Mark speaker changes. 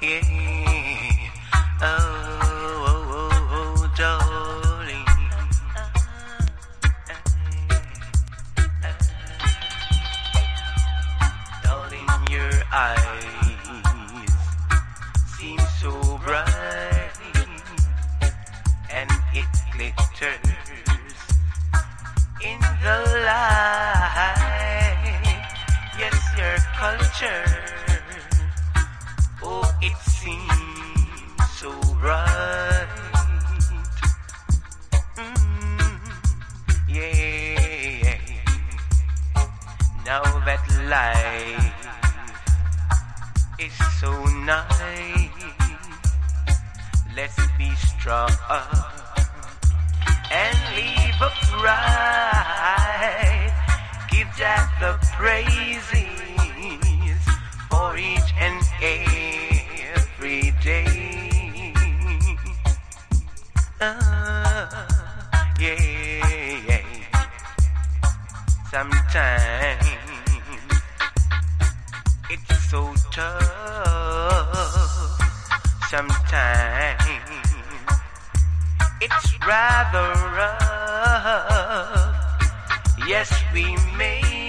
Speaker 1: Yeah. Oh, darling. Darling, your eyes seem so bright, and it glitters in the light. Yes, your culture, oh, it seems so bright. Yeah. Now that life is so nice, let's be strong and live upright. Give Jah the praises for each and every day. Yeah. Sometimes it's so tough. Sometimes it's rather rough. Yes, we may